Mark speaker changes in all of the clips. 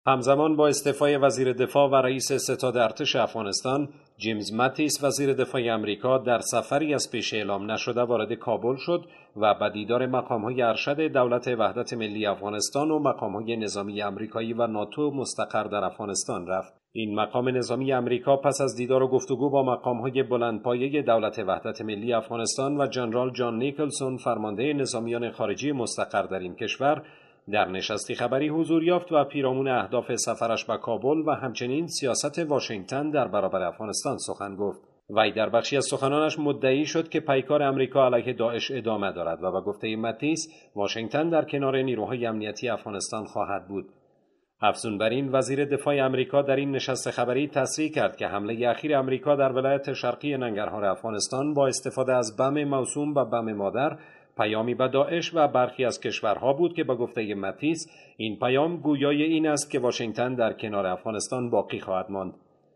Speaker 1: همزمان با استعفای وزیر دفاع و رئیس ستاد ارتش افغانستان، جیمز ماتیس وزیر دفاع آمریکا در سفری از پیش اعلام نشده وارد کابل شد و به دیدار مقام‌های ارشد دولت وحدت ملی افغانستان و مقام‌های نظامی آمریکایی و ناتو مستقر در افغانستان رفت. این مقام نظامی آمریکا پس از دیدار و گفتگو با مقام‌های بلندپایه دولت وحدت ملی افغانستان و جنرال جان نیکلسون فرمانده نظامیان خارجی مستقر در این کشور در نشستی خبری حضور یافت و پیرامون اهداف سفرش به کابل و همچنین سیاست واشنگتن در برابر افغانستان سخن گفت. وی در بخشی از سخنانش مدعی شد که پیکار امریکا علیه داعش ادامه دارد و به گفته ماتیس واشنگتن در کنار نیروهای امنیتی افغانستان خواهد بود. افزون بر این، وزیر دفاع آمریکا در این نشست خبری تصریح کرد که حمله اخیر امریکا در ولایت شرقی ننگرهار افغانستان با استفاده از بم موسوم به بم مادر پیامی به داعش و برخی از کشورها بود که به گفته ماتیس این پیام گویای این است که واشنگتن در کنار افغانستان باقی خواهد ماند.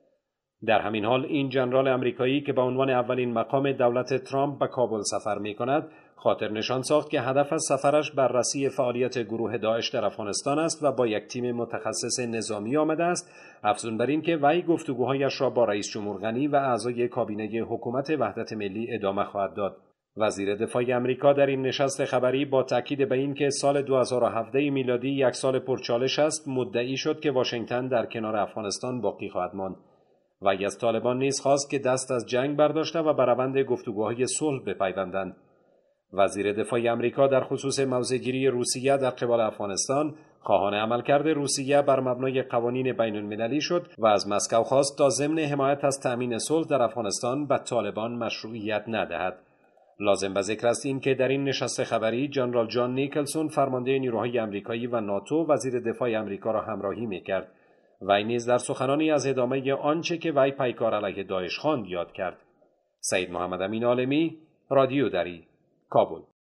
Speaker 1: در همین حال این جنرال امریکایی که به عنوان اولین مقام دولت ترامپ به کابل سفر می کند، خاطر نشان ساخت که هدف از سفرش بررسی فعالیت گروه داعش در افغانستان است و با یک تیم متخصص نظامی آمده است. افزون بر این که وی گفتگوهایش را با رئیس جمهور غنی و اعضای کابینه حکومت وحدت ملی ادامه خواهد داد. وزیر دفاع آمریکا در این نشست خبری با تاکید به این که سال 2017 میلادی یک سال پرچالش است، مدعی شد که واشنگتن در کنار افغانستان باقی خواهد ماند. وی از طالبان نیز خواست که دست از جنگ برداشته و به روند گفتگوهای صلح بپیوندند. وزیر دفاع آمریکا در خصوص موضع‌گیری روسیه در قبال افغانستان خواهان عملکرد روسیه بر مبنای قوانین بین‌المللی شد و از مسکو خواست تا ضمن حمایت از تأمین صلح در افغانستان به طالبان مشروعیت ندهد. لازم به ذکر است این که در این نشست خبری جنرال جان نیکلسون فرمانده نیروهای آمریکایی و ناتو وزیر دفاع آمریکا را همراهی می‌کرد. وی نیز در سخنانی از ادامه آنچه که وی پیکار علیه داعش خواند یاد کرد. سید محمد امین عالمی، رادیو دری، کابل.